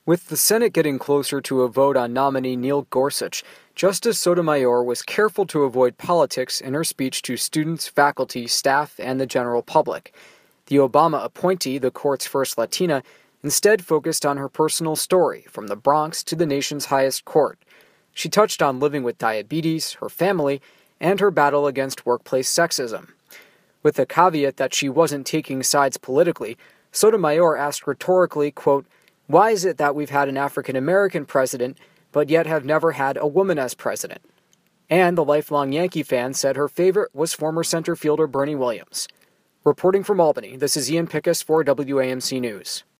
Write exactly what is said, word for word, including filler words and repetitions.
With the Senate getting closer to a vote on nominee Neil Gorsuch, Justice Sotomayor was careful to avoid politics in her speech to students, faculty, staff, and the general public. The Obama appointee, the court's first Latina, instead focused on her personal story, from the Bronx to the nation's highest court. She touched on living with diabetes, her family, and her battle against workplace sexism. With the caveat that she wasn't taking sides politically, Sotomayor asked rhetorically, quote, "Why is it that we've had an African-American president, but yet have never had a woman as president?" And the lifelong Yankee fan said her favorite was former center fielder Bernie Williams. Reporting from Albany, this is Ian Pickus for W A M C News.